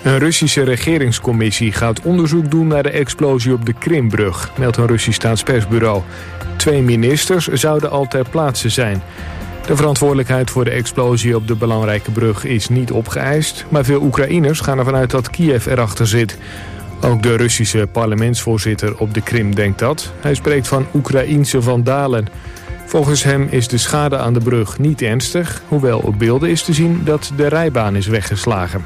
Een Russische regeringscommissie gaat onderzoek doen naar de explosie op de Krimbrug, meldt een Russisch staatspersbureau. 2 ministers zouden al ter plaatse zijn. De verantwoordelijkheid voor de explosie op de belangrijke brug is niet opgeëist, maar veel Oekraïners gaan ervan uit dat Kiev erachter zit. Ook de Russische parlementsvoorzitter op de Krim denkt dat. Hij spreekt van Oekraïense vandalen. Volgens hem is de schade aan de brug niet ernstig, hoewel op beelden is te zien dat de rijbaan is weggeslagen.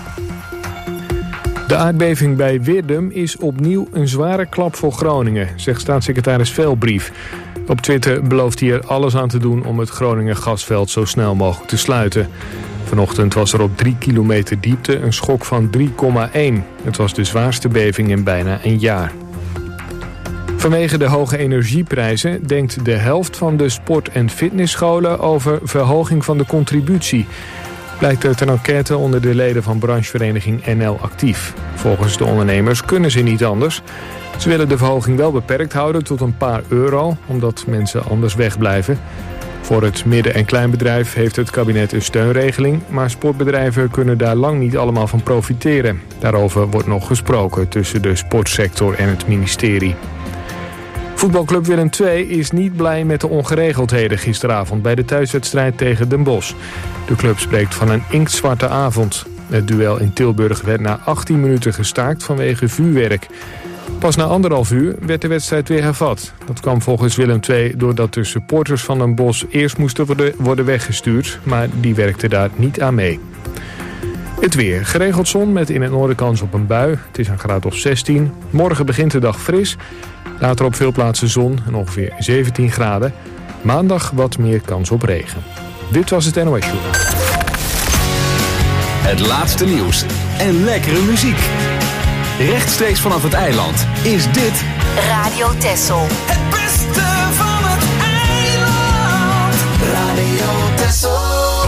De aardbeving bij Wirdum is opnieuw een zware klap voor Groningen, zegt staatssecretaris Velbrief. Op Twitter belooft hij er alles aan te doen om het Groninger gasveld zo snel mogelijk te sluiten. Vanochtend was er op 3 kilometer diepte een schok van 3,1. Het was de zwaarste beving in bijna een jaar. Vanwege de hoge energieprijzen denkt de helft van de sport- en fitnessscholen over verhoging van de contributie. Blijkt uit een enquête onder de leden van branchevereniging NL Actief. Volgens de ondernemers kunnen ze niet anders. Ze willen de verhoging wel beperkt houden tot een paar euro, omdat mensen anders wegblijven. Voor het midden- en kleinbedrijf heeft het kabinet een steunregeling, maar sportbedrijven kunnen daar lang niet allemaal van profiteren. Daarover wordt nog gesproken tussen de sportsector en het ministerie. Voetbalclub Willem II is niet blij met de ongeregeldheden gisteravond bij de thuiswedstrijd tegen Den Bosch. De club spreekt van een inktzwarte avond. Het duel in Tilburg werd na 18 minuten gestaakt vanwege vuurwerk. Pas na 1,5 uur werd de wedstrijd weer hervat. Dat kwam volgens Willem II doordat de supporters van Den Bosch eerst moesten worden weggestuurd, maar die werkten daar niet aan mee. Het weer. Geregeld zon met in het noorden kans op een bui. Het is een graad of 16. Morgen begint de dag fris. Later op veel plaatsen zon en ongeveer 17 graden. Maandag wat meer kans op regen. Dit was het NOS Journaal. Het laatste nieuws en lekkere muziek. Rechtstreeks vanaf het eiland is dit Radio Texel. Het beste van het eiland. Radio Texel.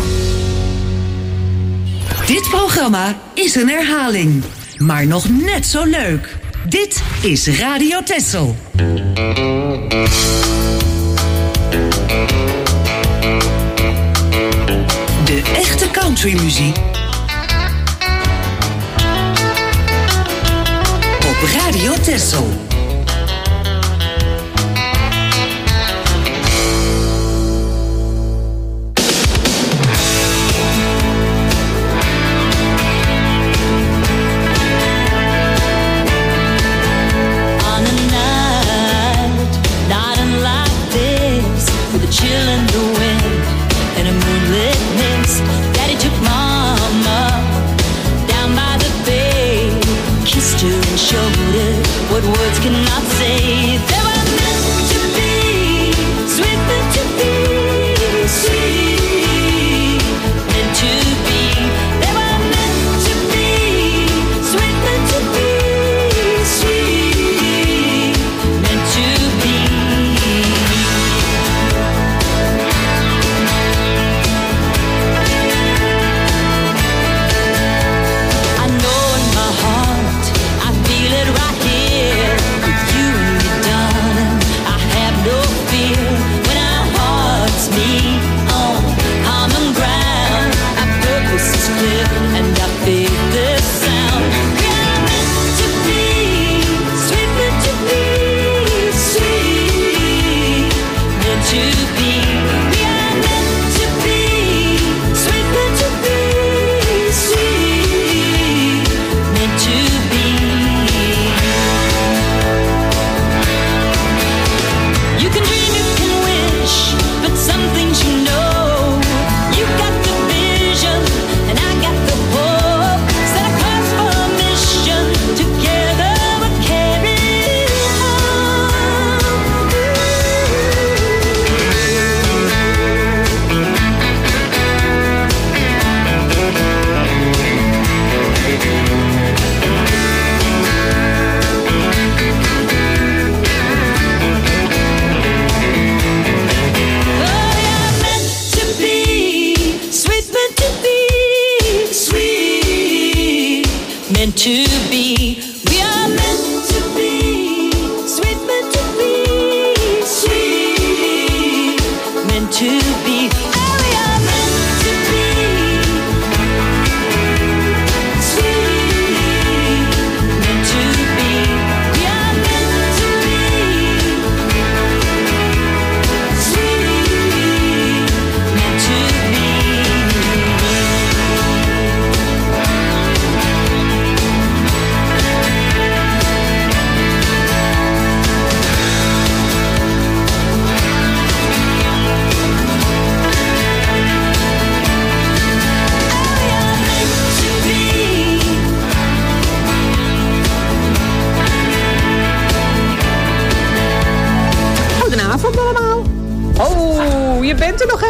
Dit programma is een herhaling, maar nog net zo leuk. Dit is Radio Texel. De echte countrymuziek op Radio Texel. Chill in the wind and a moonlit mist. Daddy took mama down by the bay, kissed her and showed her what words cannot say. They were meant to be, sweet meant to be, sweet meant to be. They were meant to be, sweet meant to be, sweet meant to be. To be, we are meant to be, sweet meant to be, sweet meant to be, oh we are meant to be, sweet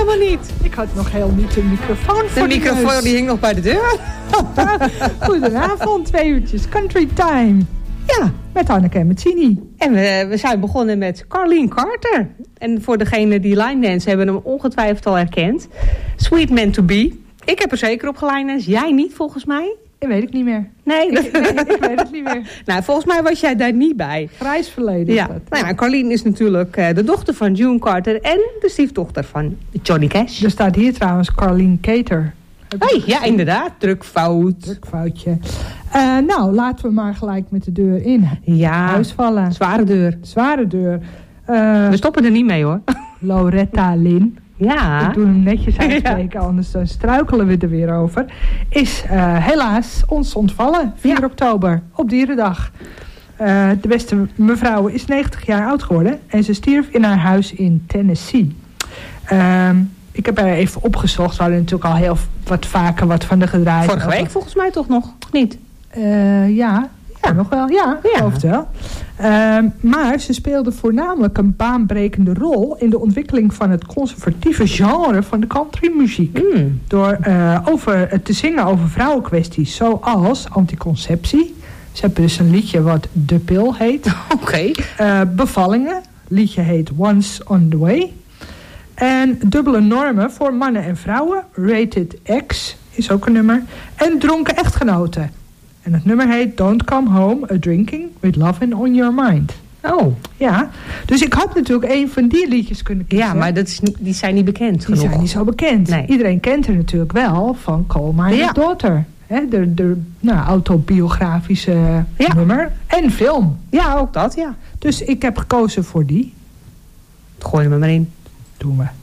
helemaal niet. Ik had nog heel niet de microfoon voor de microfoon die hing nog bij de deur. Goedenavond, 2 uurtjes Country Time. Ja, met Hanneke en met Sini. En we zijn begonnen met Carleen Carter. En voor degenen die line dance hebben hem ongetwijfeld al herkend. Sweet Man to Be. Ik heb er zeker op geline dance. Jij niet, volgens mij? Dat weet ik niet meer. Nee, ik weet het niet meer. Nou, volgens mij was jij daar niet bij. Grijs verleden. Ja. Nou ja, Carleen is natuurlijk de dochter van June Carter en de stiefdochter van Johnny Cash. Er staat hier trouwens Carleen Carter. Hey, ja, inderdaad. Drukfoutje. Nou, laten we maar gelijk met de deur in huis vallen. Zware deur. We stoppen er niet mee, hoor. Loretta Lynn. Ja. Ik doe hem netjes uitspreken, anders dan struikelen we er weer over. Is helaas ons ontvallen, 4 oktober, op Dierendag. De beste mevrouw is 90 jaar oud geworden en ze stierf in haar huis in Tennessee. Ik heb haar even opgezocht. We hadden natuurlijk al heel wat vaker wat van de gedraaid. Vorige week volgens mij toch nog? Niet? Ja, nog wel. Ja, geloof het wel. Maar ze speelde voornamelijk een baanbrekende rol in de ontwikkeling van het conservatieve genre van de countrymuziek. Door te zingen over vrouwenkwesties zoals anticonceptie. Ze hebben dus een liedje wat De Pil heet. Oké. Bevallingen. Liedje heet Once on the Way. En dubbele normen voor mannen en vrouwen. Rated X is ook een nummer. En dronken echtgenoten. En het nummer heet Don't Come Home a Drinking with Lovin' on Your Mind. Oh. Ja, dus ik had natuurlijk een van die liedjes kunnen kiezen. Ja, maar die zijn niet bekend genoeg. Die zijn niet zo bekend. Nee. Iedereen kent er natuurlijk wel van Coal Miner's Daughter. De autobiografische nummer. En film. Ja, ook dat, ja. Dus ik heb gekozen voor die. Gooi hem maar in. Doen we.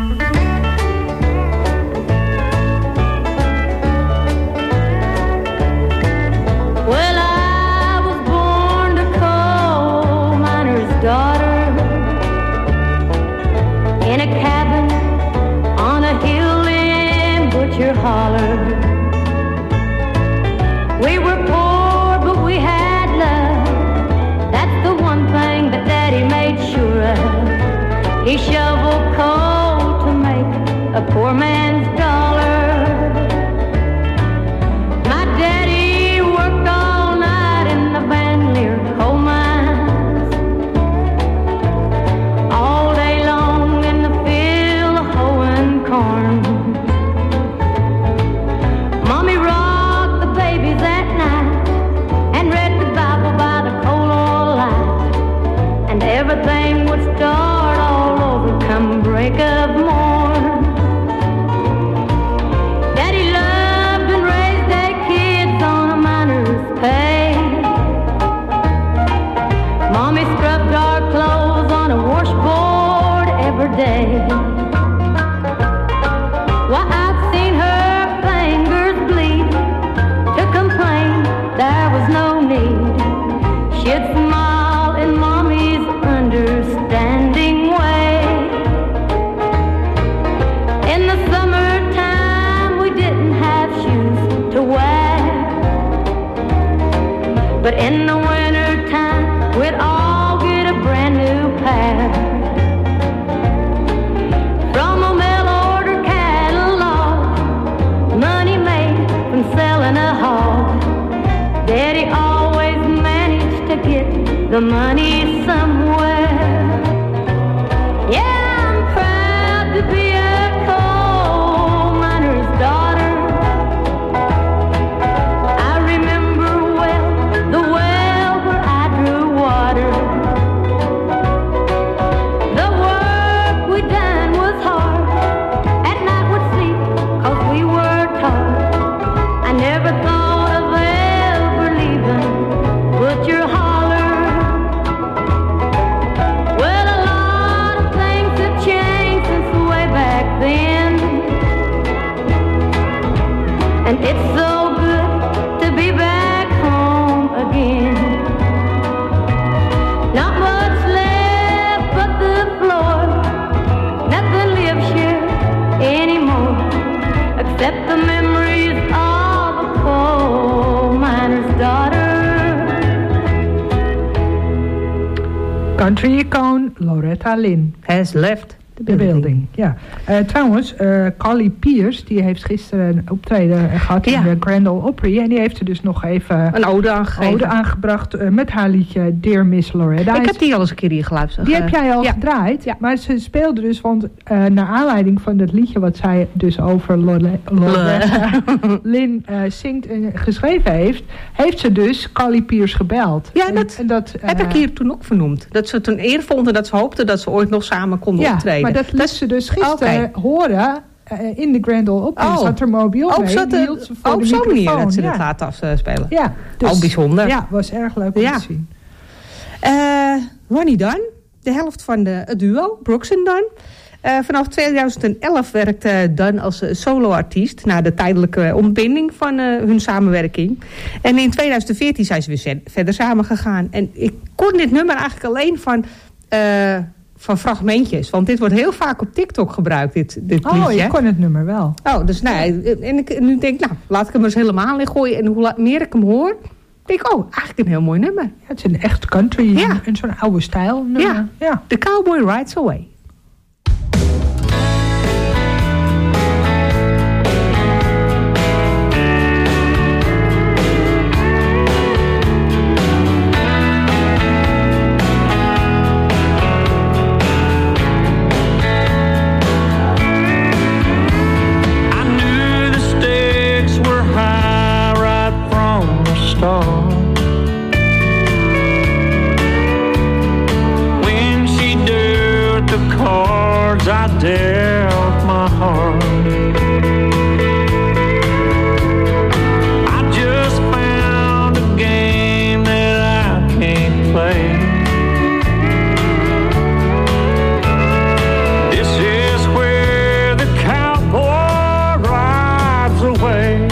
Well, I was born to coal miner's daughter in a cabin on a hill in Butcher Holler. We were poor, but we had love. That's the one thing that Daddy made sure of. He shoveled coal to make a poor man's dollar. My daddy worked all night in the Van Leer coal mines, all day long in the field hoeing corn. Mommy rocked the babies at night and read the Bible by the coal oil light, and everything would start all over come break of morn. Daddy loved and raised their kids on a miner's pay. Mommy scrubbed our clothes on a washboard every day. Why, I've seen her fingers bleed. To complain, there was no need. She'd smile in Mommy's understanding way. In the summertime, we didn't have shoes to wear, but in the wintertime, we'd all get a brand new pair. From a mail-order catalog, money made from selling a hog. Daddy always managed to get the money somewhere. Yeah, I'm proud to be a coal miner's daughter. I remember well the well where I drew water. The work we done was hard. At night we'd sleep 'cause we were taught. I never thought of ever leaving Butcher Holler. Well, a lot of things have changed since way back then, and it's so good to be back home again. Not much left but the floor. Nothing lives here anymore except the memories of a coal miner's daughter. Country icon Loretta Lynn Has left The Building, ja. Trouwens, Carly Pearce, die heeft gisteren een optreden gehad in de Grand Ole Opry. En die heeft er dus nog even een ode aangebracht met haar liedje Dear Miss Loretta. Ik heb die al eens een keer hier geluisterd. Die heb jij al gedraaid. Ja. Maar ze speelde dus, want naar aanleiding van dat liedje wat zij dus over Loretta Lynn zingt en geschreven heeft ze dus Carly Pearce gebeld. Ja, dat heb ik hier toen ook vernoemd. Dat ze het een eer vonden dat ze hoopten dat ze ooit nog samen konden optreden. Maar dat liet ze dus gisteren horen in de Grand Ole Opry. Zat er mobiel mee. Hield ze voor de zo'n microfoon. manier dat ze het laten afspelen. Ja, dus, bijzonder. Ja, was erg leuk om te zien. Ronnie Dunn, de helft van het duo, Brooks en Dunn. Vanaf 2011 werkte Dunn als soloartiest na de tijdelijke ontbinding van hun samenwerking. En in 2014 zijn ze weer verder samengegaan. En ik kon dit nummer eigenlijk alleen van fragmentjes. Want dit wordt heel vaak op TikTok gebruikt, dit liedje. Oh, je kon het nummer wel. Oh, dus en ik nu denk laat ik hem eens helemaal in gooien. En hoe meer ik hem hoor, denk ik, eigenlijk een heel mooi nummer. Ja, het is een echt country en zo'n oude stijl nummer. Ja, The Cowboy Rides Away. When she dealt the cards, I dealt my heart. I just found a game that I can't play. This is where the cowboy rides away.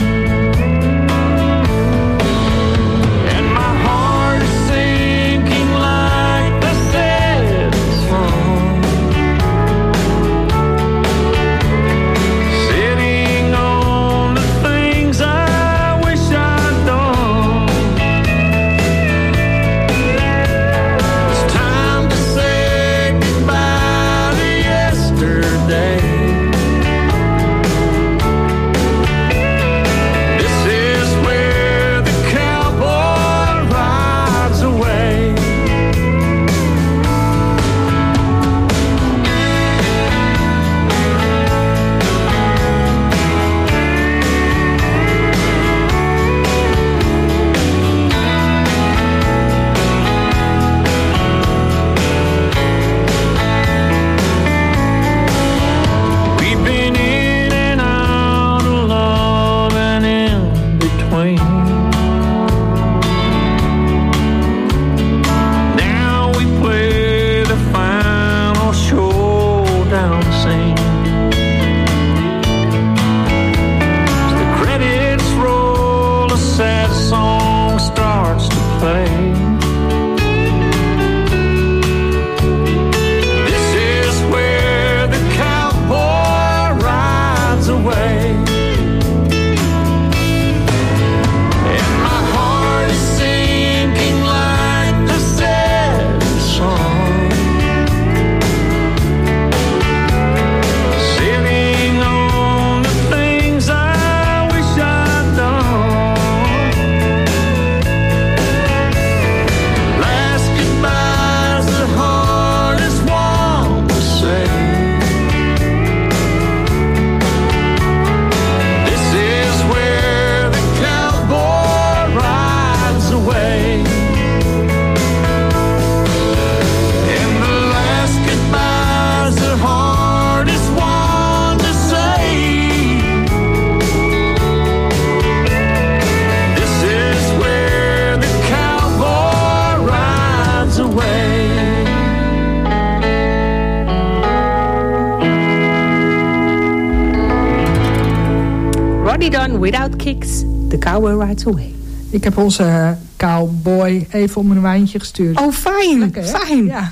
Done Without Kicks, The Cowboy Rides Away. Ik heb onze cowboy even om een wijntje gestuurd. Oh, fijn. Lekker, fijn. Ja.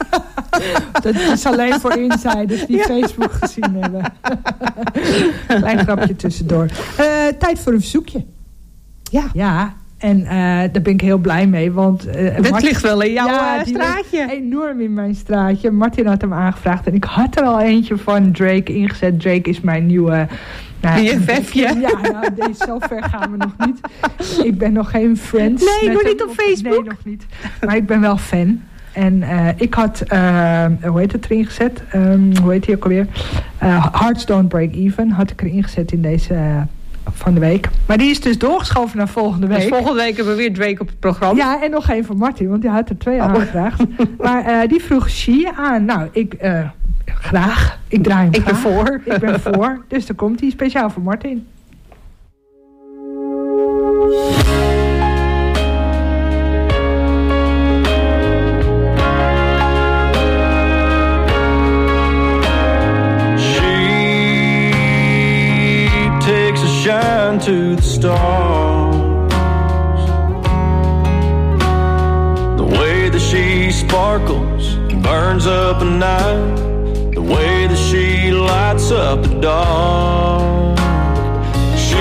Dat is alleen voor insiders die Facebook gezien hebben. Klein grapje tussendoor. Tijd voor een verzoekje. Ja. Ja, En daar ben ik heel blij mee, want... dat ligt wel in jouw straatje. Enorm in mijn straatje. Martin had hem aangevraagd en ik had er al eentje van Drake ingezet. Drake is mijn nieuwe... BFF'je. Ja, zo ver gaan we nog niet. Ik ben nog geen friends. Nee, nog niet op Facebook? Nee, nog niet. Maar ik ben wel fan. En ik had, hoe heet het erin gezet? Hoe heet die ook alweer? Hearts Don't Break Even had ik erin gezet in deze van de week. Maar die is dus doorgeschoven naar volgende week. Dus volgende week hebben we weer Drake op het programma. Ja, en nog één van Martin, want die had er 2 aangevraagd. Maar die vroeg She aan. Nou, graag. Ik draai hem graag. Voor. Ik ben voor. Dus dan komt hij speciaal voor Martin. Shine to the stars. The way that she sparkles and burns up a night. The way that she lights up the dark. She's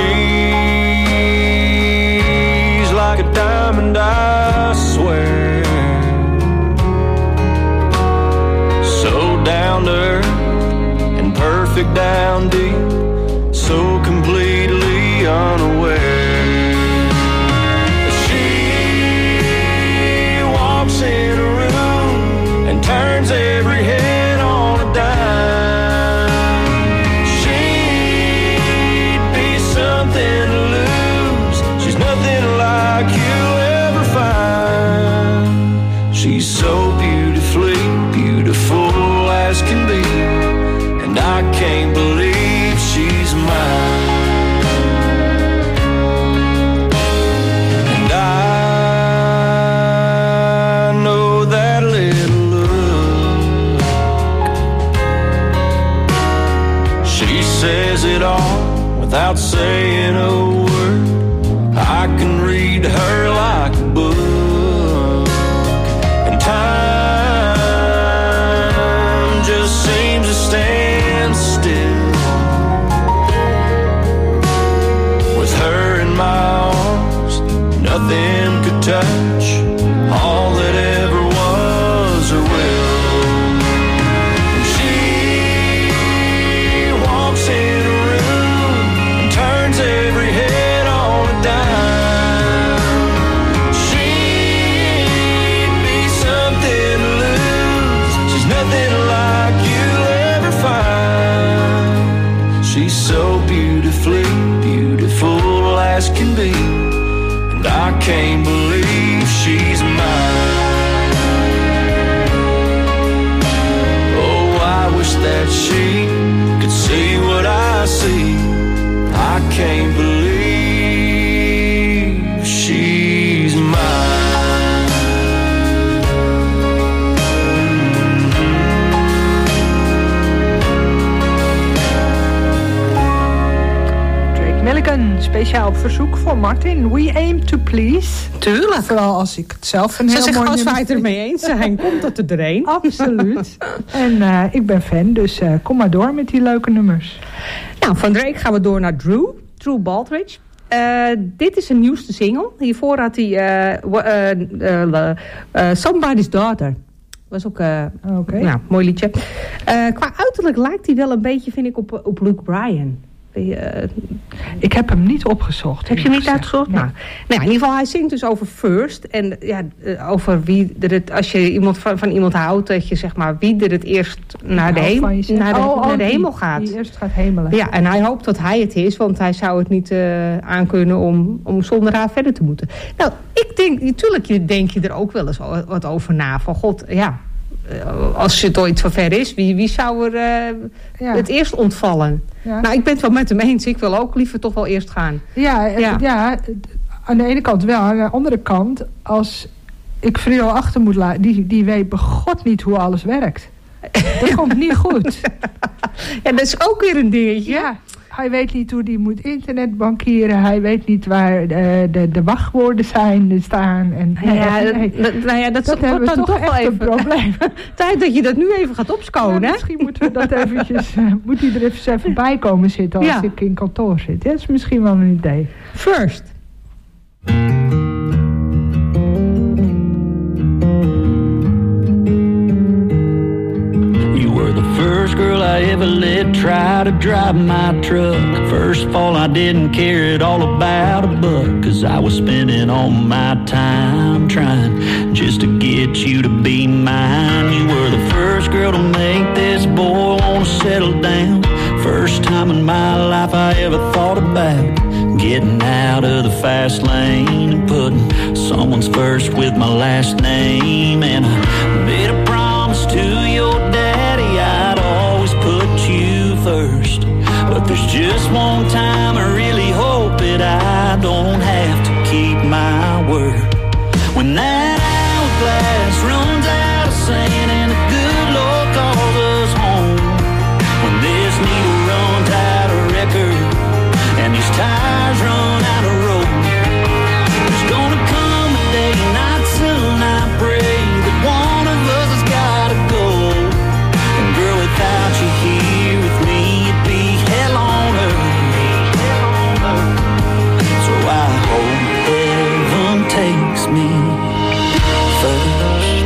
like a diamond, I swear. So down to earth and perfect down deep. So completely unaware. She walks in a room and turns every head on a dime. She'd be something to lose. She's nothing like you'll ever find. She's so beautifully beautiful as can be, and I can't believe she's mine. And I know that little look. She says it all without saying a word. I can read her like a book. And time just seems to stand still. Nothing could touch all that ever was or will. And she walks in a room and turns every head on a dime. She'd be something to lose. She's nothing like you'll ever find. She's so beautifully beautiful as can be. I can't believe she's mine. Oh, I wish that she could see what I see. I can't believe she's mine. Drake Milligan, speciaal op verzoek voor Martin. We aim to please. Tuurlijk. Vooral als ik het zelf een heel mooi nummer... nummer Als wij het ermee eens zijn, komt dat er doorheen. Absoluut. En ik ben fan, dus kom maar door met die leuke nummers. Nou, van Drake gaan we door naar Drew Baldridge. Dit is zijn nieuwste single. Hiervoor had hij Somebody's Daughter. Was ook een mooi liedje. Qua uiterlijk lijkt hij wel een beetje, vind ik, op Luke Bryan. Ik heb hem niet opgezocht. Heb je hem niet uitgezocht? Nee. Nou, in ieder geval, hij zingt dus over first. En over wie er het, als je van iemand houdt, dat je zeg maar wie er het eerst naar de hemel gaat. Die eerst gaat hemelen. Ja, en hij hoopt dat hij het is, want hij zou het niet aankunnen om zonder haar verder te moeten. Nou, ik denk, natuurlijk denk je er ook wel eens wat over na. Van god, ja. Als het ooit zover is, wie zou er het eerst ontvallen? Ja. Nou, ik ben het wel met hem eens. Ik wil ook liever toch wel eerst gaan. Ja, aan de ene kant wel. Aan de andere kant, als ik Frido achter moet laten, die weet begot niet hoe alles werkt. Dat komt niet goed. Ja, dat is ook weer een dingetje. Ja. Hij weet niet hoe hij moet internetbankieren. Hij weet niet waar de wachtwoorden staan. En, dat wordt dan toch wel even een probleem. Tijd dat je dat nu even gaat opschonen. Ja, misschien moeten we dat eventjes... moet hij er even bij komen zitten als ik in kantoor zit. Dat is misschien wel een idee. First. try to drive my truck. First of all, I didn't care at all about a buck, 'cause I was spending all my time trying just to get you to be mine. You were the first girl to make this boy wanna settle down. First time in my life I ever thought about getting out of the fast lane and putting someone's first with my last name. And I made a promise to your daddy I'd always put you first. But there's just one time I really hope that I don't have to keep my word. When that hourglass runs out of sand and the good Lord calls us home. When this needle runs out of record and these tires run out of road. There's gonna come a day, not soon, I pray, that one of us has gotta go. And girl, without you here with me, it'd be hell on earth. So I hope heaven takes me first.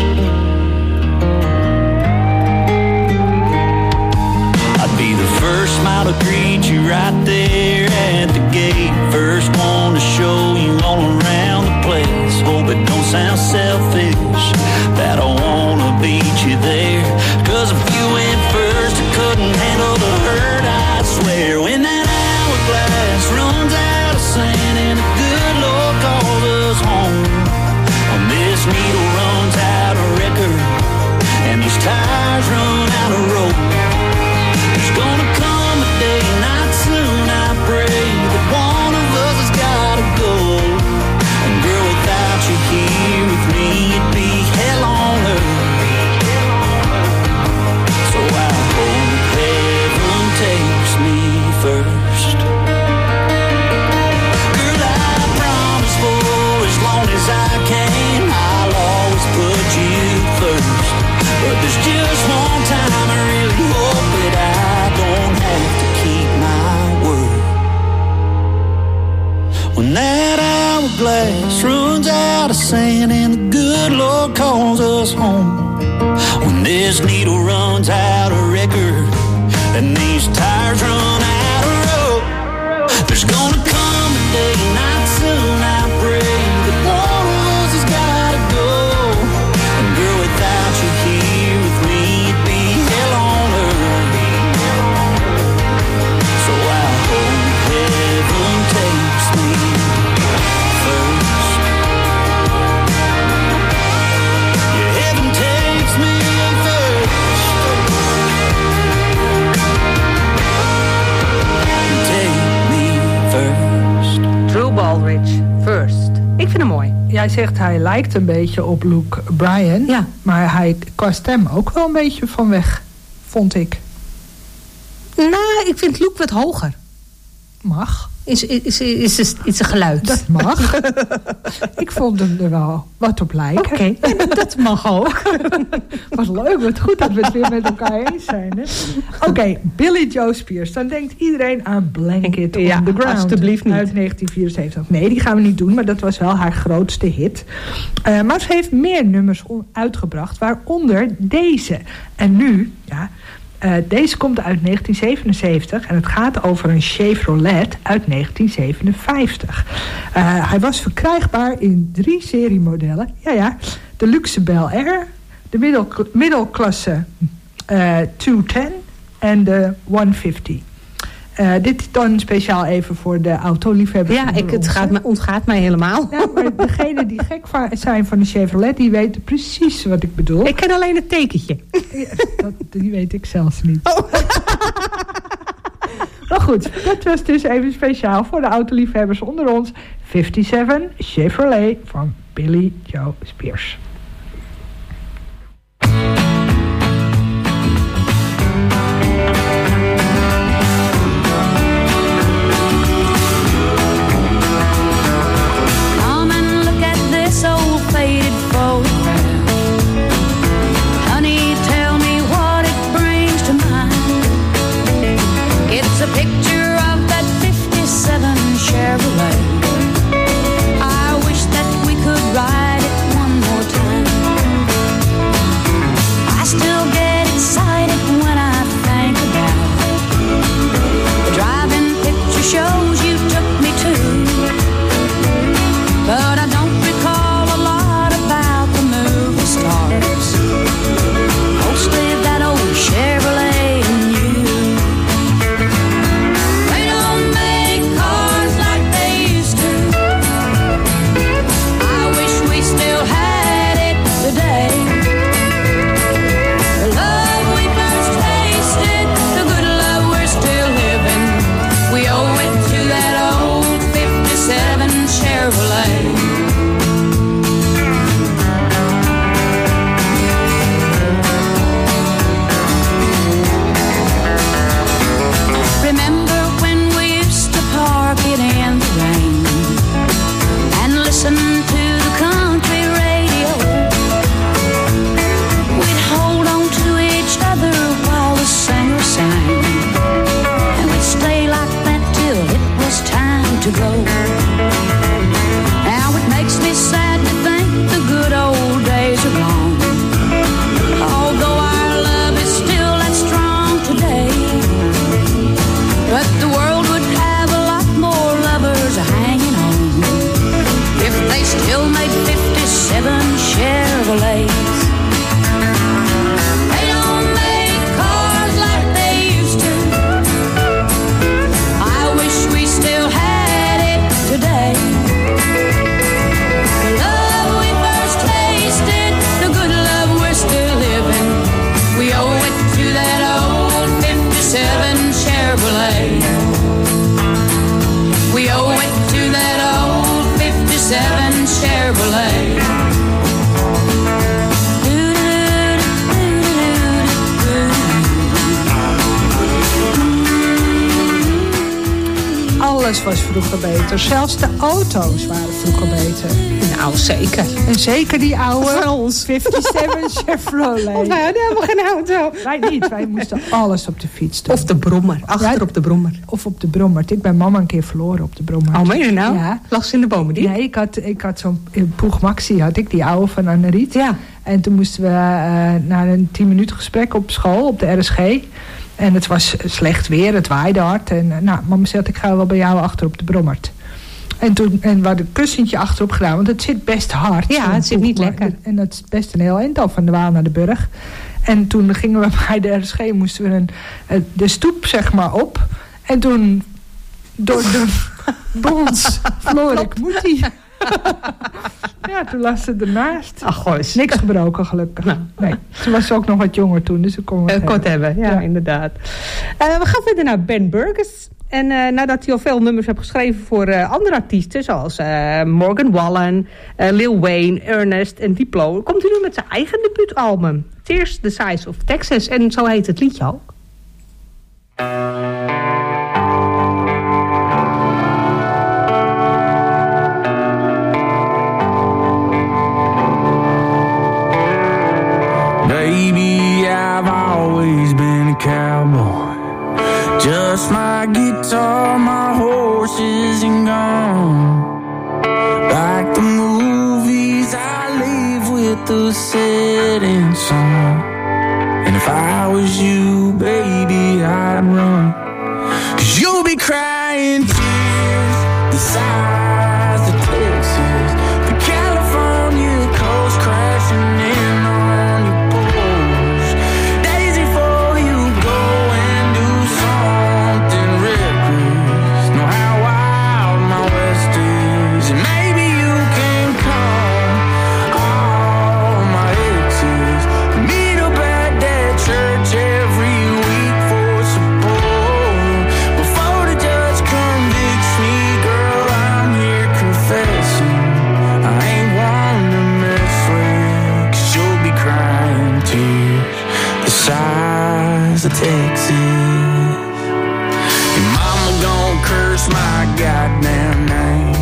I'd be the first smile to greet you right there at the gate. First one to show you all around the place. Hope it don't sound selfish that I wanna beat you there. 'Cause if you went first, I couldn't handle the hurt, I swear. When that hourglass runs out of sand and the good Lord calls us home. When this needle runs out of record and these tires run out of road. There's gonna come a day, not soon, I pray, that one of us has gotta go. And girl, without you here with me, it'd be hell on earth. So I hope heaven takes me first. Girl, I promise for as long as I can, I'll always put you first. But there's just one time I really hope that I don't have to keep my word. When that hourglass runs out of sand and the good Lord calls us home. When this needle runs out of record and these tires run out of road. There's gonna come a day, not soon, I pray, that one of us has gotta go. And girl, without you here with me, it'd be hell on earth. So I hope heaven takes me first. Yeah, heaven takes me first. Take me first. Drew Baldridge, First. Ik vind hem mooi. Jij zegt hij lijkt een beetje op Luke Bryan. Ja. Maar hij qua stem ook wel een beetje van weg, vond ik. Nou, ik vind Luke wat hoger. Mag. Is een geluid. Dat mag. Ik vond hem er wel wat op lijken. Oké, dat mag ook. Wat leuk, wat goed dat we het weer met elkaar eens zijn. Oké, Billy Joe Spears. Dan denkt iedereen aan Blanket on the Ground. Alsjeblieft niet. Uit 1974. Nee, die gaan we niet doen, maar dat was wel haar grootste hit. Maar ze heeft meer nummers uitgebracht, waaronder deze. En nu, ja... deze komt uit 1977 en het gaat over een Chevrolet uit 1957. Hij was verkrijgbaar in 3 seriemodellen. Ja, de luxe Bel Air, de middelklasse 210 en de 150. Dit dan speciaal even voor de autoliefhebbers. Ja, het ontgaat mij helemaal. Ja, maar degenen die gek zijn van de Chevrolet, die weten precies wat ik bedoel. Ik ken alleen het tekentje. Ja, die weet ik zelfs niet. Oh. Maar goed, dat was dus even speciaal voor de autoliefhebbers onder ons. 57 Chevrolet van Billy Joe Spears. Chevrolet. I wish that we could ride it one more time. old-made 57 Chevrolets. They don't make cars like they used to. I wish we still had it today. The love we first tasted, the good love we're still living, we owe it to that old 57 Chevrolet. We owe it to that old 57 Chevrolet. Alles was vroeger beter. Zelfs de auto's waren vroeger beter. Nou, zeker. En zeker die oude Van ons. 57 Chevrolet. Want wij hadden helemaal geen auto. Wij niet. Wij moesten alles op de fiets doen. Of de brommer. Achter op de brommer. Of op de brommer. Ik ben mama een keer verloren op de brommer. Oh, meen je nou? Ja. Lag ze in de bomen die? Nee, ik had zo'n Poeg Maxi, had ik, die oude van Anneriet. Ja. En toen moesten we na een 10 minuten gesprek op school, op de RSG. En het was slecht weer, het waaide hard. En mama zei, ik ga wel bij jou achter op de brommert. En we hadden een kussentje achterop gedaan, want het zit best hard. Ja, het zit niet lekker. En dat is best een heel eind al van de Waal naar de Burg. En toen gingen we bij de RSG, moesten we de stoep zeg maar op. En toen door de bons verloor ik Moetie. Ja, toen lag ze ernaast. Ach, goh. Niks gebroken, gelukkig. Nou. Nee, ze was ook nog wat jonger toen, dus ze kon het kort hebben. Ja, inderdaad. We gaan verder naar Ben Burgess. En nadat hij al veel nummers heeft geschreven voor andere artiesten, zoals Morgan Wallen, Lil Wayne, Ernest en Diplo, komt hij nu met zijn eigen debuutalbum. Tears the Size of Texas. En zo heet het liedje ook. Baby, I've always been a cowboy. Just my guitar, my horses and gone. Like the movies, I live with the setting sun. And if I was you, baby, I'd run. 'Cause you'll be crying tears the size of Texas. The California coast crashing in on your porch. Days before you go and do something reckless. Know how wild my West is. And maybe you can call all my exes. Meet up at that church every week for support. Before the judge convicts me, girl, I'm here confessing. I ain't one to mess with, 'cause you'll be crying tears the size of Texas. Your mama gon' curse my goddamn name.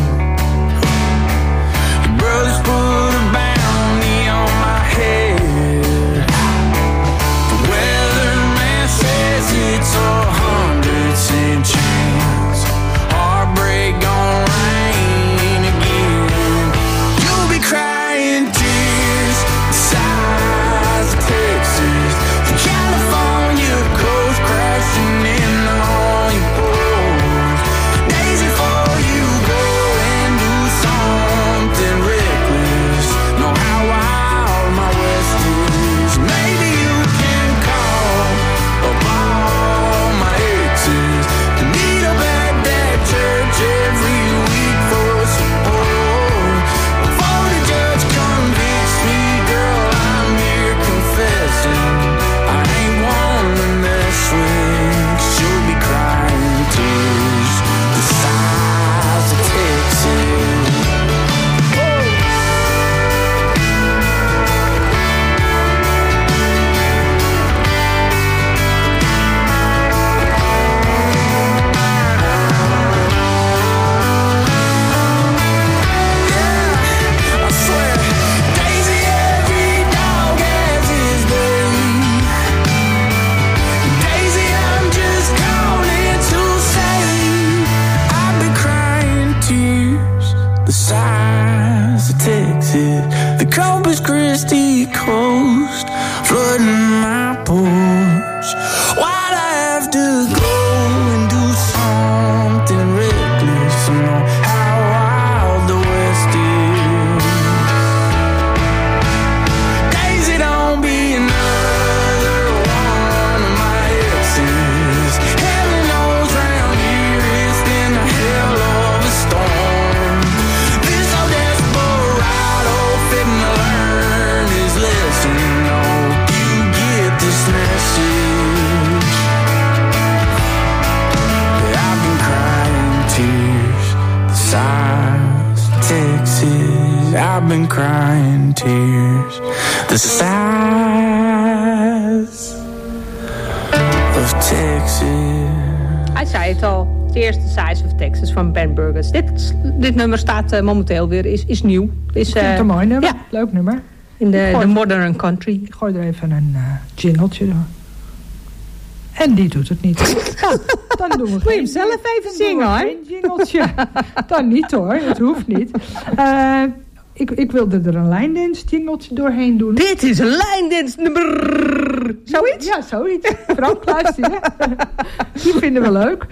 Your brothers put a bounty on my head. The weatherman says it's 100% chance. Heartbreak gon' rain again. You'll be crying tears the size of Texas. The California coast crashing in on your porch. Days before you go and do something reckless. Know how wild my West is. Maybe you can call up all my exes. Meet up at that church every week for support. Before the judge convicts me, girl, I'm here confessing. I ain't one to mess with, 'cause you'll be crying tears the size of Texas. I swear, Daisy, every dog has his day. Daisy, I'm just calling to say I've been crying tears the size of Texas. The Corpus Christi coast flooding my porch. Why'd I have to go and do something reckless? You know how wild the West is. I've been crying tears. The sighs of Texas. Hij zei het al. De eerste Size of Texas van Ben Burgers. Dit nummer staat momenteel weer, is nieuw. Ik vind het een mooi nummer. Ja. Leuk nummer. In de Modern Country. Ik gooi er even een jingletje door. En die doet het niet. Nou, dan doen we Moet je hem zelf even zingen, hoor. Geen jingeltje. Dan niet, hoor. Het hoeft niet. Ik wilde er een lijndance jingeltje doorheen doen. Dit is een lijndance nummer. Zoiets? Ja, zoiets. Frank, luister. Die vinden we leuk.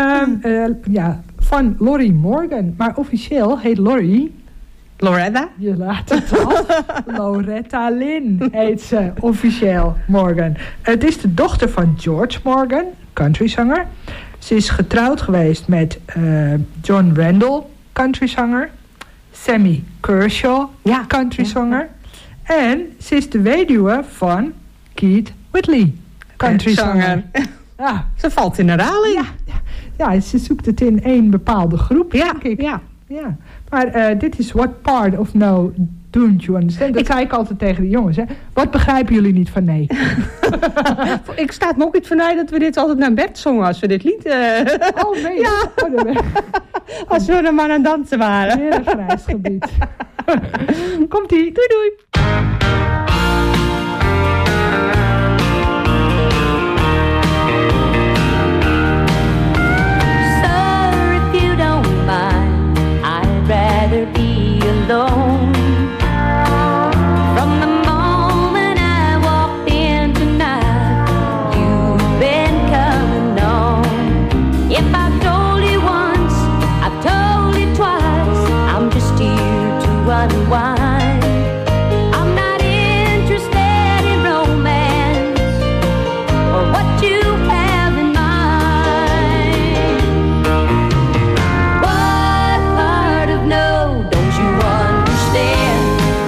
Van Lorrie Morgan. Maar officieel heet Lorrie... Loretta? Je laat het al. Loretta Lynn heet ze officieel, Morgan. Het is de dochter van George Morgan, countryzanger. Ze is getrouwd geweest met John Randall, countryzanger. Sammy Kershaw, countryzanger. En ze is de weduwe van Keith Whitley, countryzanger. Ja. Ze valt in herhaling. Ja, ze zoekt het in één bepaalde groep, denk ik. Ja. Maar dit is What Part of No Don't You Understand? Dat zei ik altijd tegen de jongens. Hè. Wat begrijpen jullie niet van nee? Ik sta me ook niet van dat we dit altijd naar bed zongen als we dit lied... Oh nee. Ja. Als we er maar aan dansen waren. Weer een grijs gebied. Komt-ie. Doei doei. Rather be alone. From the moment I walked in tonight, you've been coming on. If I've told you once, I've told you twice, I'm just here to unwind. I'm not interested in romance or what you have in mind. No, don't you understand?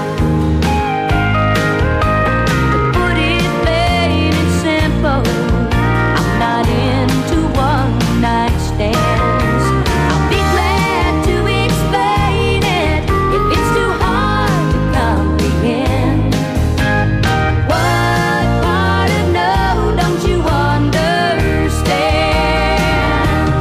To put it plain and simple, I'm not into one-night stands. I'll be glad to explain it if it's too hard to comprehend. What part of no don't you understand?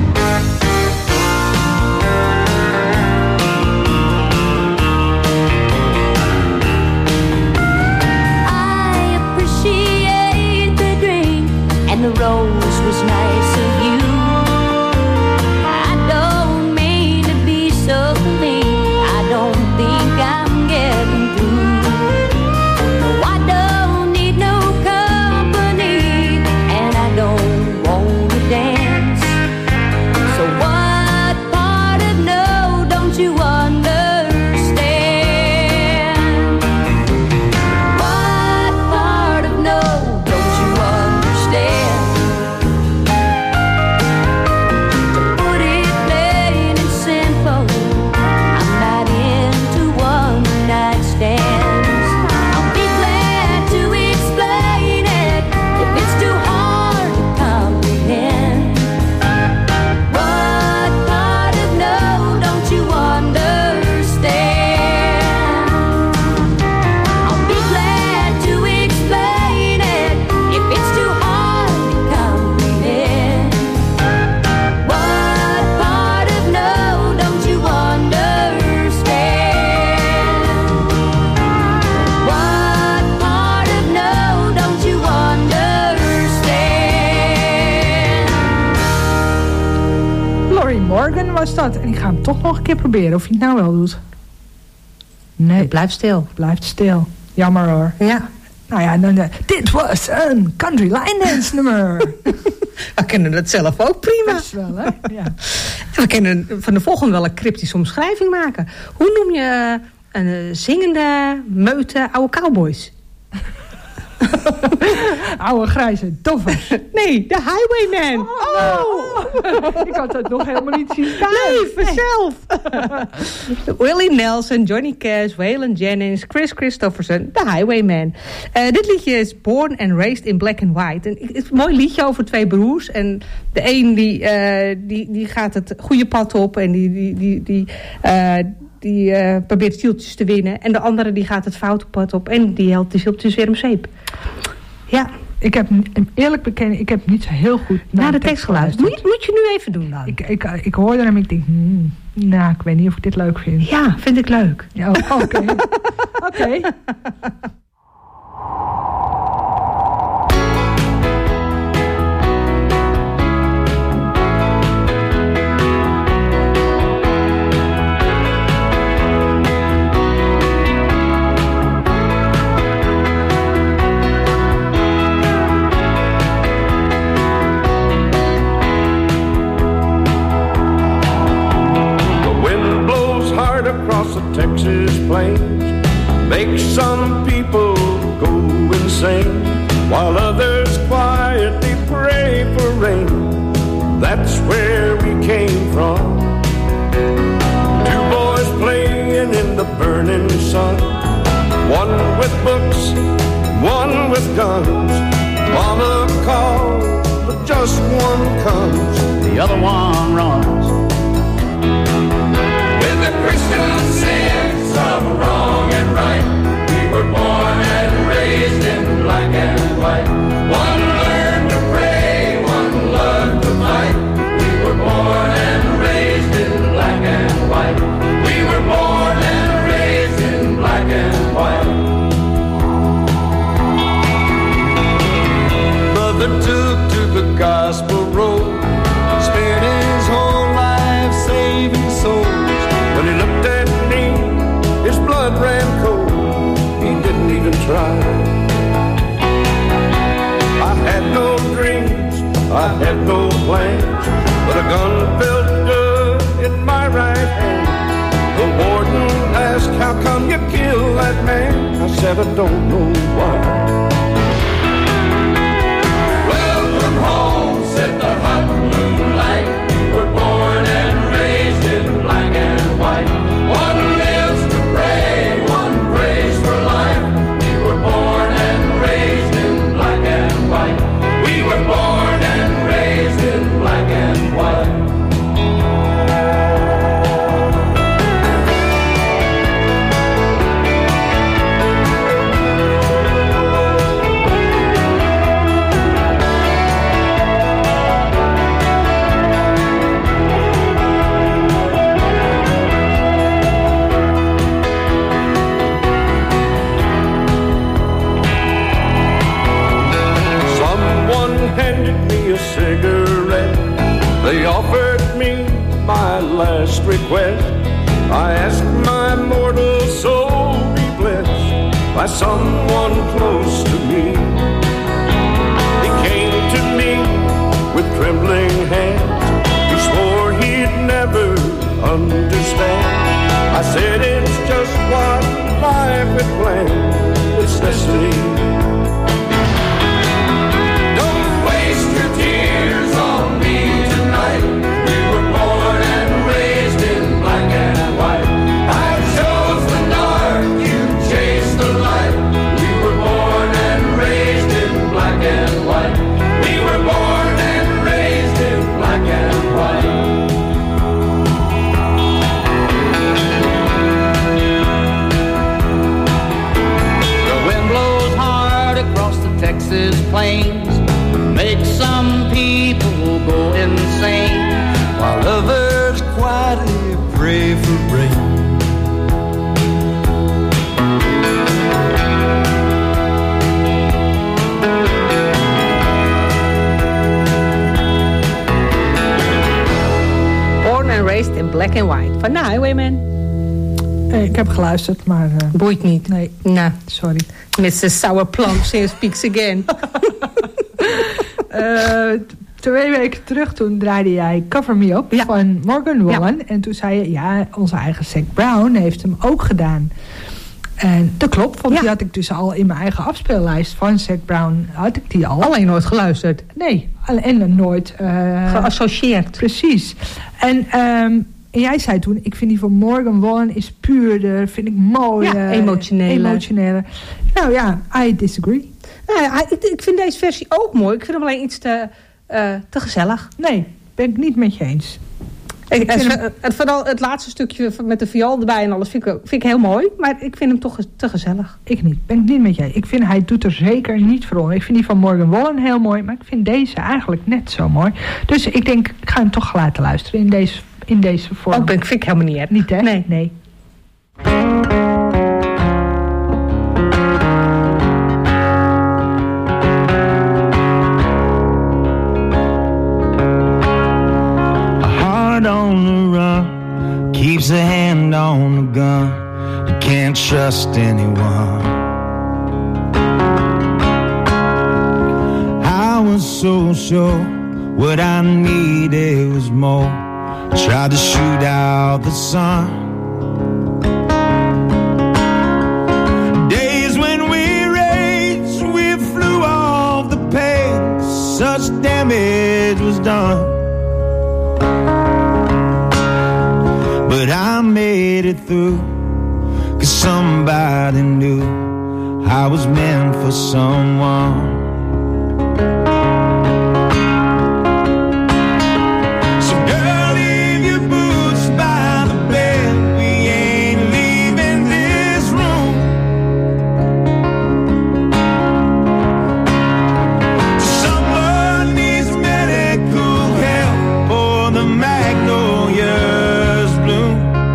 And the rose was nice of you. I don't mean to be so mean. I don't think I'm getting through. No, I don't need no company, and I don't want to dance. So what part of no don't you understand? What part of no don't you understand? Morgan was dat. En ik ga hem toch nog een keer proberen of hij het nou wel doet. Nee. Blijf stil. Blijft stil. Jammer hoor. Ja. Nou ja, dan, dit was een country line dance nummer. We kennen dat zelf ook prima. Best wel, hè? Ja. We kunnen van de volgende wel een cryptische omschrijving maken. Hoe noem je een zingende, meute oude cowboys? Oude grijze doffers. Nee, de Highwayman. Oh. Ik had dat nog helemaal niet zien staan. Nee, vanzelf. Willie Nelson, Johnny Cash, Waylon Jennings, Chris Christopherson, de Highwayman. Dit liedje is Born and Raised in Black and White. En het is een mooi liedje over twee broers. En de een die gaat het goede pad op. En die probeert zieltjes te winnen. En de andere die gaat het foute pad op. En die helpt de zieltjes weer om zeep. Ja. Ik heb eerlijk bekennen, ik heb niet zo heel goed naar de tekst geluisterd. Moet je nu even doen dan? Ik hoorde hem en ik denk, ik weet niet of ik dit leuk vind. Ja, vind ik leuk. Ja, oké. Oké. Across the Texas plains, make some people go insane, while others quietly pray for rain. That's where we came from. 2 boys playing in the burning sun, one with books, one with guns. Mama calls, but just one comes, the other one runs. Christian sense of wrong and right, we were born and raised in black and white. One learned to pray, one learned to fight. We were born and raised in black and white. We were born and raised in black and white. Brother took to the gospel road, spent his whole life saving souls. When he looked at me, his blood ran cold. He didn't even try. I had no dreams, I had no plans, but a gun felt good in my right hand. The warden asked, how come you killed that man? I said, I don't know why. Welcome home, said the hot moonlight. We're born and raised in black and white. One lives to pray, one prays for life. We were born and raised in black and white. We were born and raised in black and white. Handed me a cigarette. They offered me my last request. I asked my mortal soul be blessed by someone close to me. He came to me with trembling hands. He swore he'd never understand. I said it's just what life had planned. It's destiny. Tears on me tonight. We were born and raised in black and white. I chose the dark, you chased the light. We were born and raised in black and white. We were born and raised in black and white. The wind blows hard across the Texas plains. Make some people go insane, while others quietly pray for rain. Born and raised in black and white. Van de Highwayman. Ik heb geluisterd, maar... Boeit niet. Nee. Nou, sorry. Mr. Sour Plum speaks again. 2 weken terug toen draaide jij Cover Me Up van Morgan Wallen. Ja. En toen zei je, ja, onze eigen Zac Brown heeft hem ook gedaan. En dat klopt, want die had ik dus al in mijn eigen afspeellijst van Zac Brown. Had ik die al. Alleen nooit geluisterd. Nee, en nooit... geassocieerd. Precies. En jij zei toen, ik vind die van Morgan Wallen is puurder, vind ik mooier. Ja, emotioneler. Nou ja, I disagree. Ik vind deze versie ook mooi. Ik vind hem alleen iets te gezellig. Nee, ben ik niet met je eens. Vooral het laatste stukje met de viool erbij en alles vind ik heel mooi. Maar ik vind hem toch te gezellig. Ik niet. Ben ik niet met jij. Ik vind hij doet er zeker niet voor onder. Ik vind die van Morgan Wallen heel mooi. Maar ik vind deze eigenlijk net zo mooi. Dus ik denk, ik ga hem toch laten luisteren in deze vorm. Oh, vind ik helemaal niet erg. Niet, hè? Nee. On the run, keeps a hand on the gun. You can't trust anyone. I was so sure what I needed was more. Tried to shoot out the sun. Days when we raged, we flew off the page. Such damage was done. But I made it through, 'cause somebody knew I was meant for someone. So girl, leave your boots by the bed. We ain't leaving this room. Someone needs medical help or the magnolias bloom.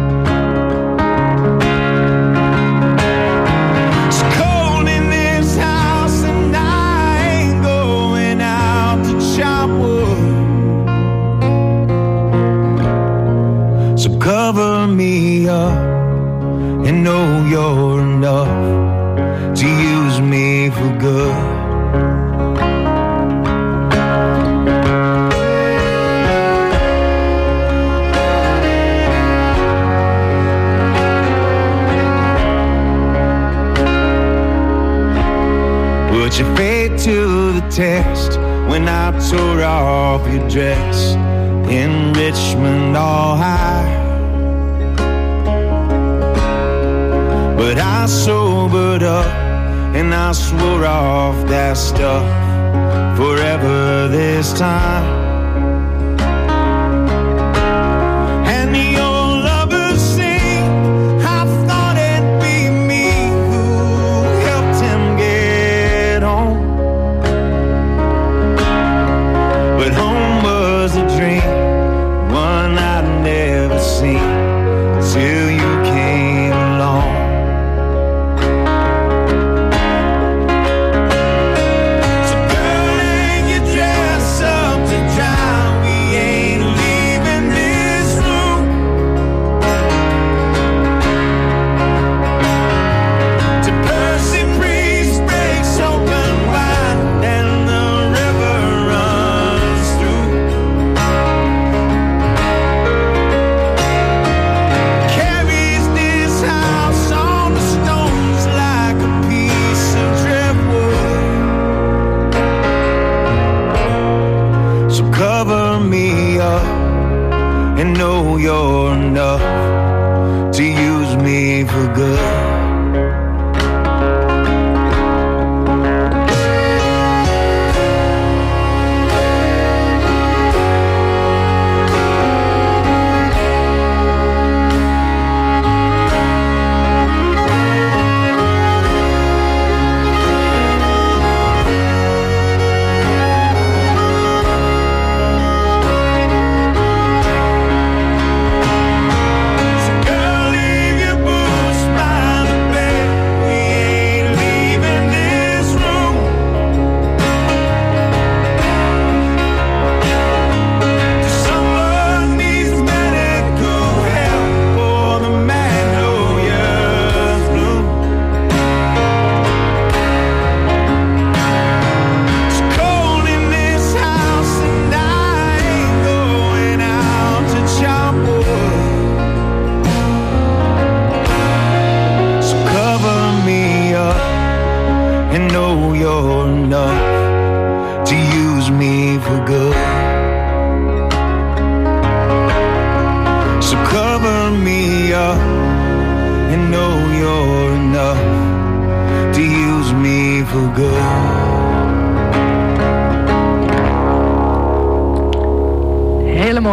Cover me up and know you're enough to use me for good. Put your faith to the test when I tore off your dress in Richmond all high. But I sobered up and I swore off that stuff forever this time. And the old lovers sing, I thought it'd be me who helped him get home. But home was a dream, one I'd never seen till you came along. To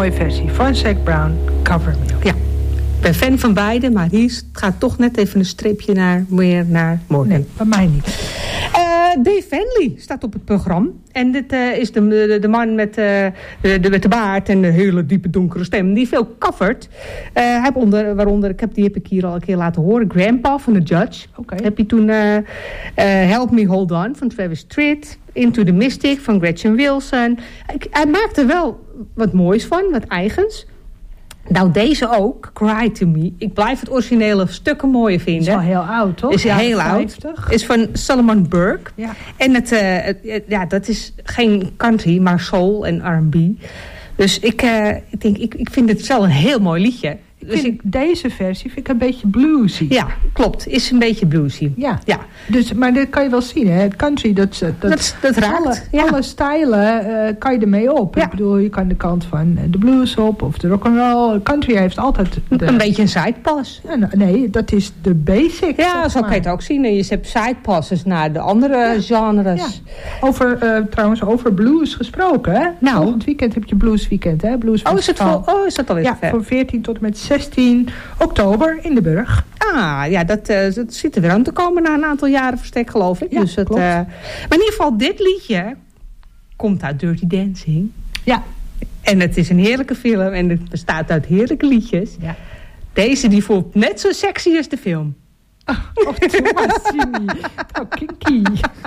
mooie versie van Zac Brown, Cover Me Up. Ja, ik ben fan van beide, maar hier gaat toch net even een streepje meer naar Morgan. Nee, bij mij niet. Dave Fenley staat op het programma. En dit is de man met de baard en de hele diepe donkere stem die veel covert. Waaronder, die heb ik hier al een keer laten horen, Grandpa van The Judge. Okay. Heb je toen Help Me Hold On van Travis Tritt. Into the Mystic van Gretchen Wilson. Hij maakt er wel wat moois van, wat eigens. Nou, deze ook, Cry To Me. Ik blijf het originele stukken mooier vinden. Is wel heel oud, toch? Is heel 50. oud. Is van Solomon Burke. Ja. En dat is geen country, maar soul en R&B. Dus ik vind het wel een heel mooi liedje. Deze versie vind ik een beetje bluesy. Ja, klopt. Is een beetje bluesy. Ja. Dus, maar dat kan je wel zien, hè? Het country, dat raakt. Alle stijlen kan je ermee op. Ja. Ik bedoel, je kan de kant van de blues op of de rock'n'roll. Country heeft altijd... Een beetje een sidepass. Nee, dat is de basic. Ja, zo kan je het ook zien. En je hebt sidepasses naar de andere genres. Ja. Trouwens, over blues gesproken, hè? Nou. Volgend weekend heb je bluesweekend, hè? Is dat alweer ver? Ja, van 14 tot en met 16 oktober in de Burg. Ah, ja, dat zit er weer aan te komen na een aantal jaren verstek, geloof ik. Ja, dus klopt. Maar in ieder geval, dit liedje komt uit Dirty Dancing. Ja. En het is een heerlijke film en het bestaat uit heerlijke liedjes. Ja. Deze die voelt net zo sexy als de film. Oh, Jimmy. Oh, kinky.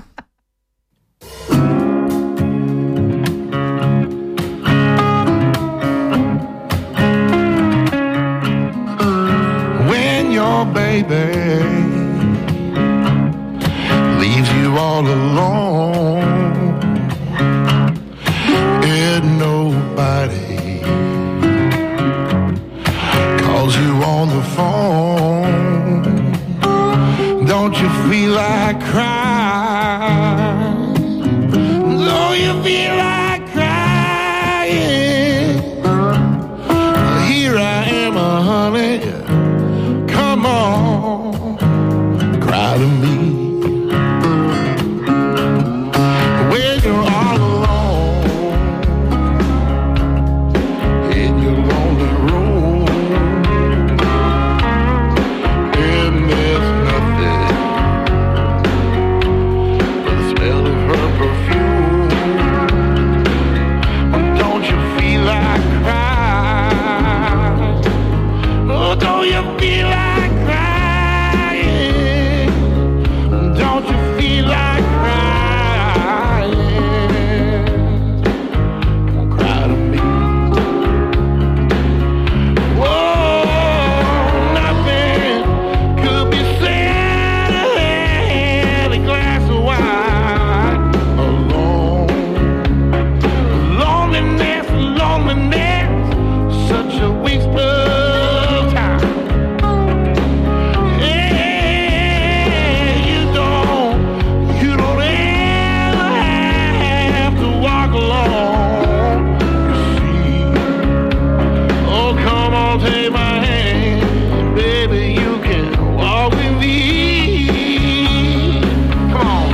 Your baby leaves you all alone and nobody calls you on the phone. Don't you feel like crying? Don't you feel like crying? Here I am, honey. Come on, cry to me. When you're all alone in your lonely room, and there's nothing but the smell of her perfume. Don't you feel like crying? Oh, don't you feel like don't you feel like crying? Come on, cry to me. Whoa, nothing could be said. A glass of wine alone. Loneliness, such a waste of time. Take my hand, baby, you can walk with me. Come on.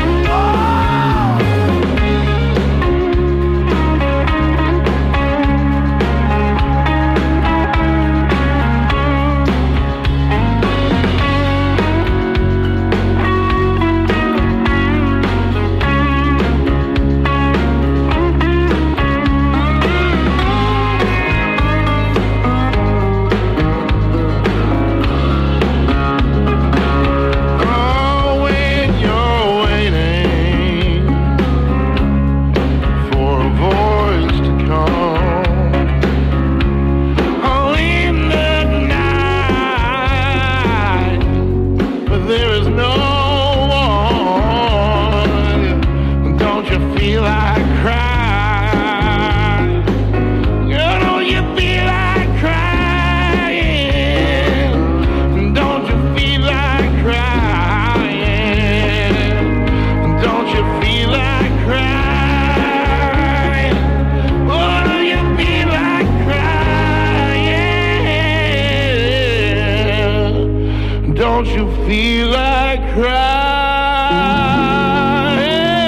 Don't you feel like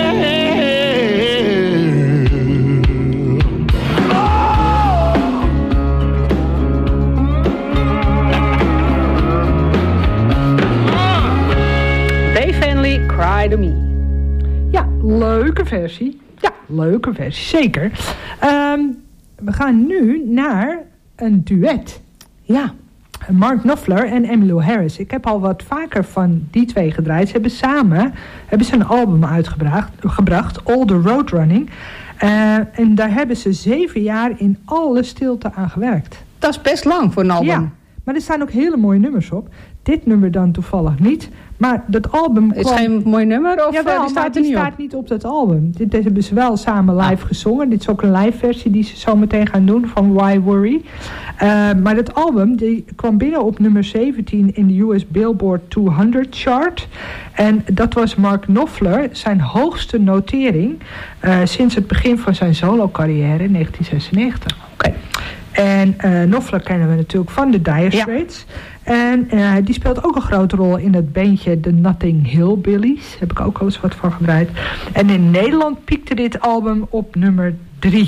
crying? Oh! Cry to Me. Ja, leuke versie. Ja, leuke versie, zeker. We gaan nu naar een duet. Ja. Mark Knopfler en Emmylou Harris. Ik heb al wat vaker van die twee gedraaid. Ze hebben samen een album uitgebracht, All the Road Running. En daar hebben ze 7 jaar in alle stilte aan gewerkt. Dat is best lang voor een album. Ja, maar er staan ook hele mooie nummers op. Dit nummer dan toevallig niet. Maar dat album Is geen mooi nummer? Of jawel, die staat niet op dat album. Dit hebben ze wel samen live gezongen. Dit is ook een live versie die ze zo meteen gaan doen van Why Worry. Maar dat album die kwam binnen op nummer 17 in de US Billboard 200 chart. En dat was Mark Knopfler zijn hoogste notering sinds het begin van zijn solo carrière in 1996. Oké. En Knopfler kennen we natuurlijk van de Dire Straits. Ja. En die speelt ook een grote rol in het bandje The Notting Hill Billies. Heb ik ook al eens wat van gebruikt. En in Nederland piekte dit album op nummer 3.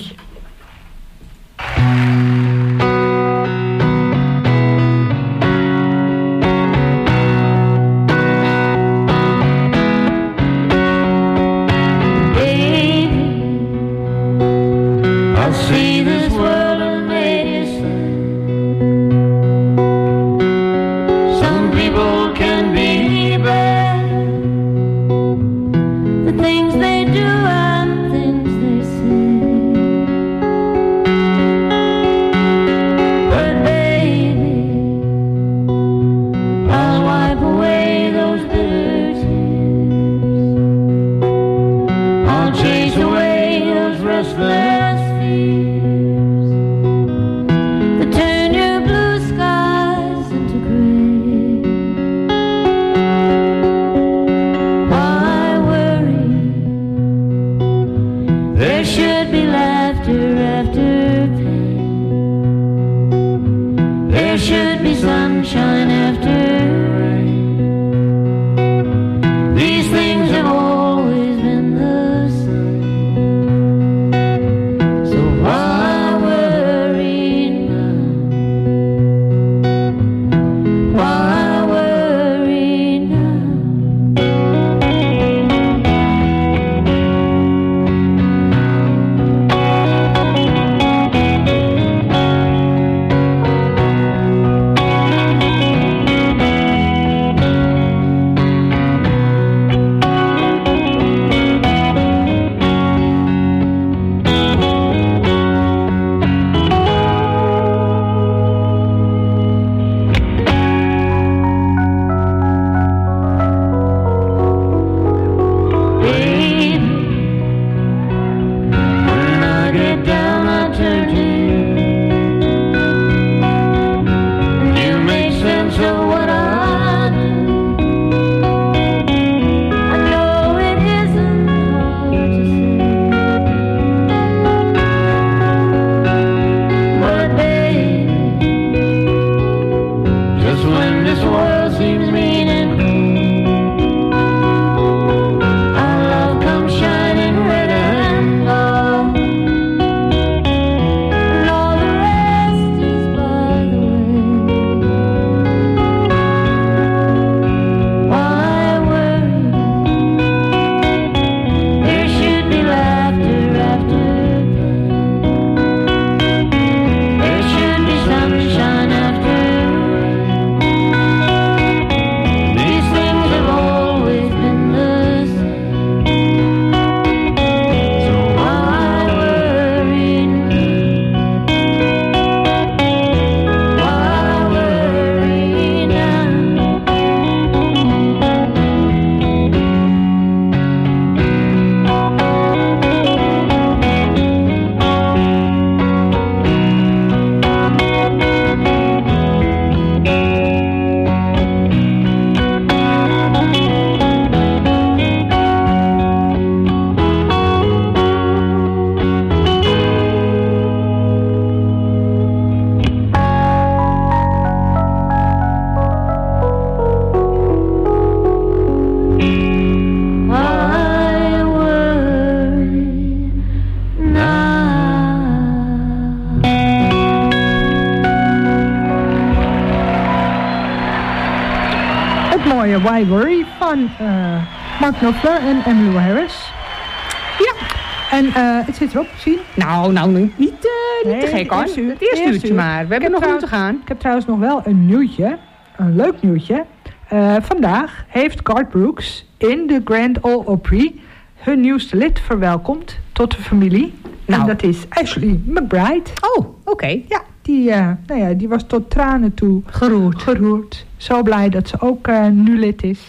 Why Worry van Mark Knopfler en Emmylou Harris. Ja. En het zit erop, zien? Nou, niet te gek hoor. Het eerste uurtje maar. We hebben nog uur te gaan. Ik heb trouwens nog wel een nieuwtje. Een leuk nieuwtje. Vandaag heeft Garth Brooks in de Grand Ole Opry hun nieuwste lid verwelkomd tot de familie. Nou. En dat is Ashley McBryde. Oh, oké. Ja, die was tot tranen toe geroerd. Zo blij dat ze ook nu lid is.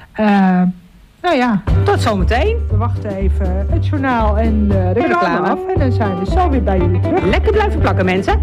Tot zometeen. We wachten even het journaal en de reclame af. En dan zijn we zo weer bij jullie terug. Lekker blijven plakken, mensen.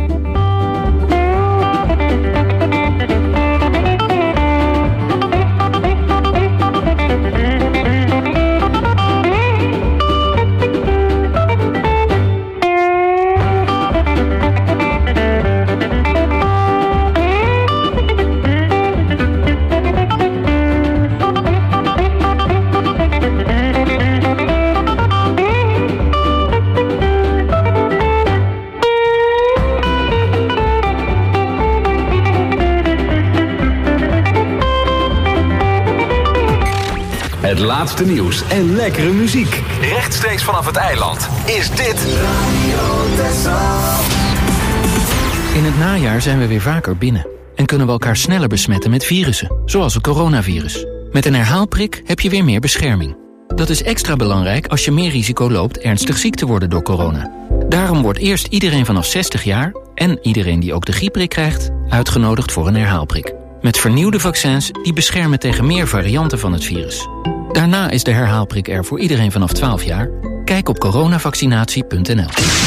Het laatste nieuws en lekkere muziek. Rechtstreeks vanaf het eiland is dit Radio Texel. In het najaar zijn we weer vaker binnen. En kunnen we elkaar sneller besmetten met virussen. Zoals het coronavirus. Met een herhaalprik heb je weer meer bescherming. Dat is extra belangrijk als je meer risico loopt ernstig ziek te worden door corona. Daarom wordt eerst iedereen vanaf 60 jaar... en iedereen die ook de griepprik krijgt... uitgenodigd voor een herhaalprik. Met vernieuwde vaccins die beschermen tegen meer varianten van het virus. Daarna is de herhaalprik er voor iedereen vanaf 12 jaar. Kijk op coronavaccinatie.nl.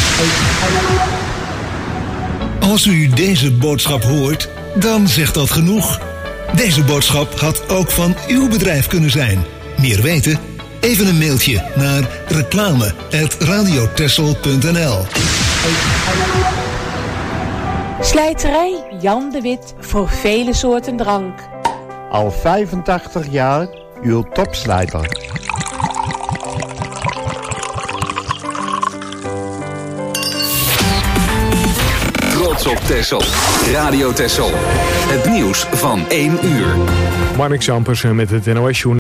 Als u deze boodschap hoort, dan zegt dat genoeg. Deze boodschap had ook van uw bedrijf kunnen zijn. Meer weten? Even een mailtje naar reclame@radiotexel.nl. Slijterij Jan de Wit voor vele soorten drank. Al 85 jaar uw topslijter. Trots op Texel. Radio Texel. Het nieuws van 1 uur. Mark Zampers met het NOS-journaal.